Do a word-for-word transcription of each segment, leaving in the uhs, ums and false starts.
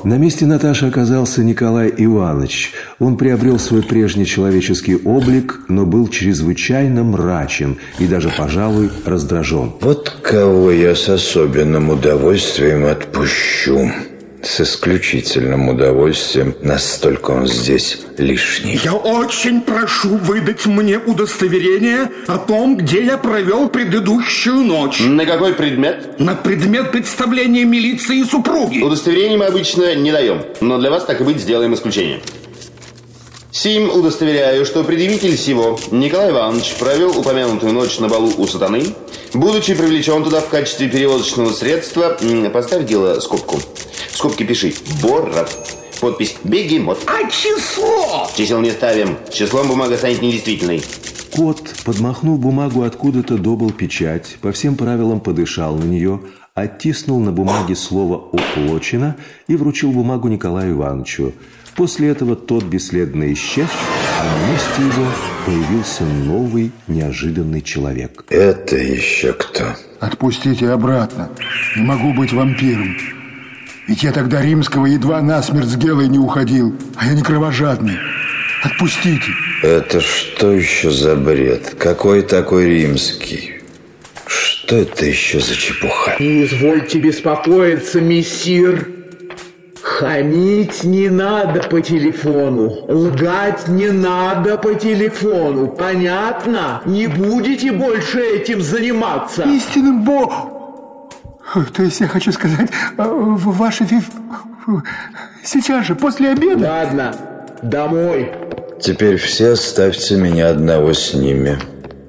На месте Наташи оказался Николай Иванович. Он приобрел свой прежний человеческий облик, но был чрезвычайно мрачен и даже, пожалуй, раздражен. Вот кого я с особенным удовольствием отпущу. С исключительным удовольствием, настолько он здесь лишний. Я очень прошу выдать мне удостоверение о том, где я провел предыдущую ночь. На какой предмет? На предмет представления милиции и супруги. Удостоверение мы обычно не даем, но для вас, так и быть, сделаем исключение. Сим удостоверяю, что предъявитель сего Николай Иванович провел упомянутую ночь на балу у сатаны, будучи привлечен туда в качестве перевозочного средства. Поставь дело скобку. В скобке пиши «Боров». Подпись «Бегемот». А число? Чисел не ставим. Числом бумага станет недействительной. Кот, подмахнув бумагу, откуда-то добыл печать, по всем правилам подышал на нее, оттиснул на бумаге слово «Уплочено» и вручил бумагу Николаю Ивановичу. После этого тот бесследно исчез, а на месте его появился новый неожиданный человек. Это еще кто? Отпустите обратно. Не могу быть вампиром. Ведь я тогда римского едва насмерть с Гелой не уходил, а я не кровожадный. Отпустите. Это что еще за бред? Какой такой римский? Что это еще за чепуха? Не извольте беспокоиться, мессир. Хамить не надо по телефону. Лгать не надо по телефону. Понятно? Не будете больше этим заниматься. Истинным Богом. То есть я хочу сказать, ваши вив... сейчас же, после обеда. Ладно, домой. Теперь все оставьте меня одного с ними.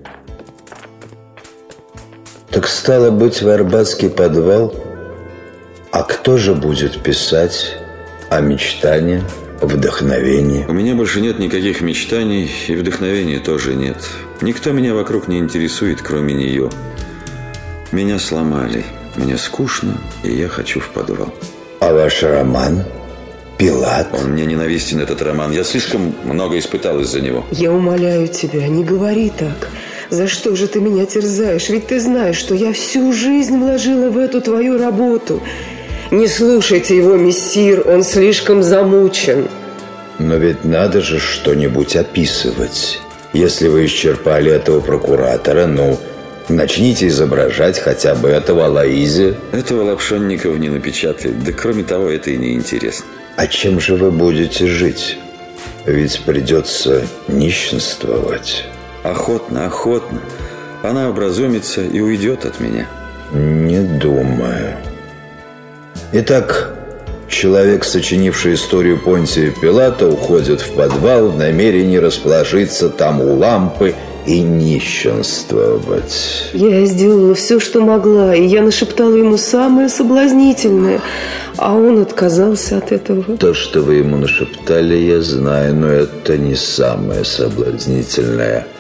Так стало быть, в Арбатский подвал. А кто же будет писать о мечтании, вдохновении? У меня больше нет никаких мечтаний, и вдохновения тоже нет. Никто меня вокруг не интересует, кроме нее. Меня сломали. Мне скучно, и я хочу в подвал. А ваш роман? Пилат? Он мне ненавистен, этот роман. Я слишком много испытал из-за него. Я умоляю тебя, не говори так. За что же ты меня терзаешь? Ведь ты знаешь, что я всю жизнь вложила в эту твою работу. Не слушайте его, мессир, он слишком замучен. Но ведь надо же что-нибудь описывать. Если вы исчерпали этого прокуратора, ну... начните изображать хотя бы этого Алоизия. Этого Лапшонников не напечатает. Да кроме того, это и не интересно. А чем же вы будете жить? Ведь придется нищенствовать. Охотно, охотно. Она образумится и уйдет от меня. Не думаю. Итак, человек, сочинивший историю Понтия Пилата, уходит в подвал в намерении расположиться там у лампы и нищенствовать. Я сделала все, что могла, и я нашептала ему самое соблазнительное, а он отказался от этого. То, что вы ему нашептали, я знаю, но это не самое соблазнительное.